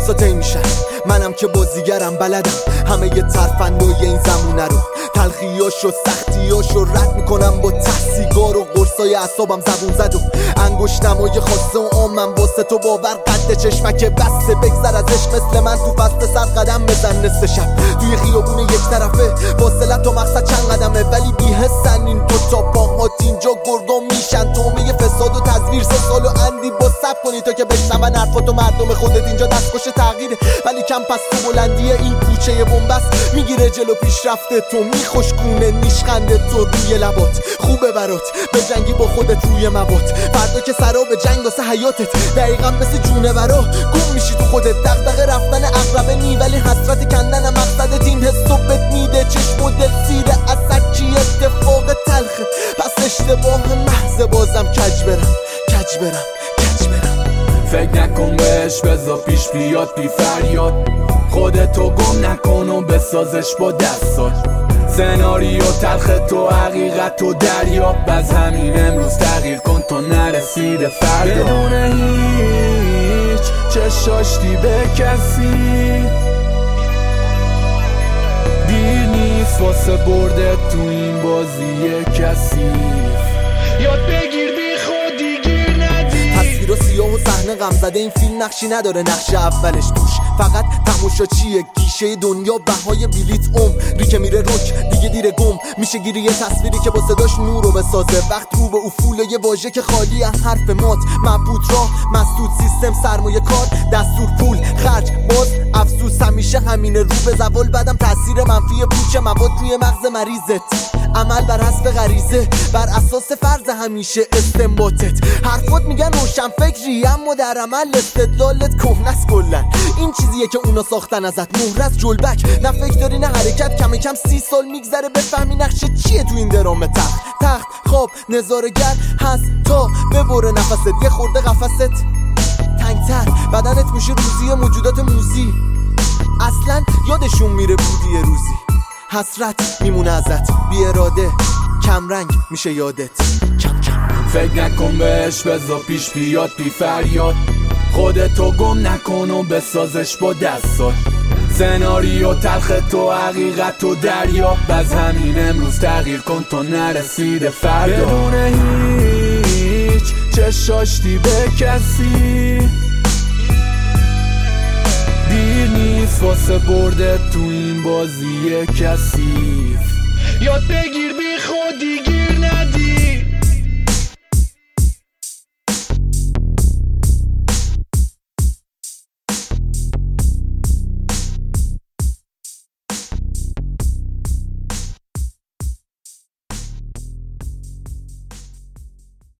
روزا طی میشن، منم که بازیگرم بلدم همه ی ترفندای این زمونه رو، تلخیاشو سختیاشو رد میکنم با سیگار و قرصای اعصابم زبون زد و انگشتمای خاصه و عامم واسه تو باور قد چشمک بسته بگذر ازش مثل من تو فصل سر قدم بزن نصف شب توی خیابون یک طرفه فاصله تا مقصد چند قدمه ولی بی‌حسن این دو تا پاهات اینجا گرگا میشن تومه فساد و تزویر 3 سال و اندی با سب کنی تا که بشنون حرفاتو مردم خودت اینجا دستخوش تغییره ولی کم پس تو بلندی این کوچه بنبست میگیره جلو پیشرفته تو میخوشگونه نیشخنده تو روی لبات خوبه برات به جنگی با خودت روی موات فردا که سرا به جنگ واسه حیاتت دقیقا مثل جونورا گم میشی تو خودت دغدغه رفتن عقربه نی ولی حسرت کندن مقصدت این حسو بهت میده چشم و دل سیر اثر چی اتفاق تلخه پس اشتباه محض بازم کج برم فکر نکن بهش بذار پیش بیاد بی فریاد خودتو گم نکن و بسازش با دستات سناریو تلخ تو حقیقت تو دریاب از همین امروز تغییر کن تو نرسیده فردا بدون هیچ چشاشتی به کسی دیر نیست واسه برده تو این بازی کسی یاد بگیر بی خودی گیر ندی تصویر و سیاه و صحنه غم زده این فیلم نقشی نداره نقش اولش توش فقط تماشاچیه گیشه دنیا بهای بلیت عمری که میره رک دیگه دیر گم میشه گیری یه تصویری که با صداش نور رو بسازه وقت رو به افول یه واژه که خالی از حرف مات مبهوت راه مسدود سیستم سرمایه کار دستور پول خرج باز افسوس همیشه همینه رو به زوال بدم تاثیر منفی پوچ مواد روی مغز مریضت عمل بر حسب غریزه بر اساس فرض همیشه استنباطت حرفات میگن روشن فکری اما در عمل استدلالت کهنه کلن این چیزیه که اونا ساختن ازت مهر از جلبک نه فکر داری نه حرکت کم کم 30 سال میگذره بفهمی نقشه چیه تو این درام تخت خواب نظاره‌گر هست تا ببره نفست یه خورده قفست تنگتر بدنت میشه روزی موجودات موزی اصلا یادشون میره بودی یه روزی حسرت میمونه ازت بی اراده کم رنگ میشه یادت کم فکر نکن بهش بذار پیش بیاد بی فریاد خودتو گم نکن و بسازش با دستات سناریو تلخ تو حقیقت تو دریاب از همین امروز تغییر کن تو نرسیده فردا بدون هیچ چشاشتی به کسی دیر نیست واسه برده تو این بازی کسی یاد بگیر بی خودی گیر ندی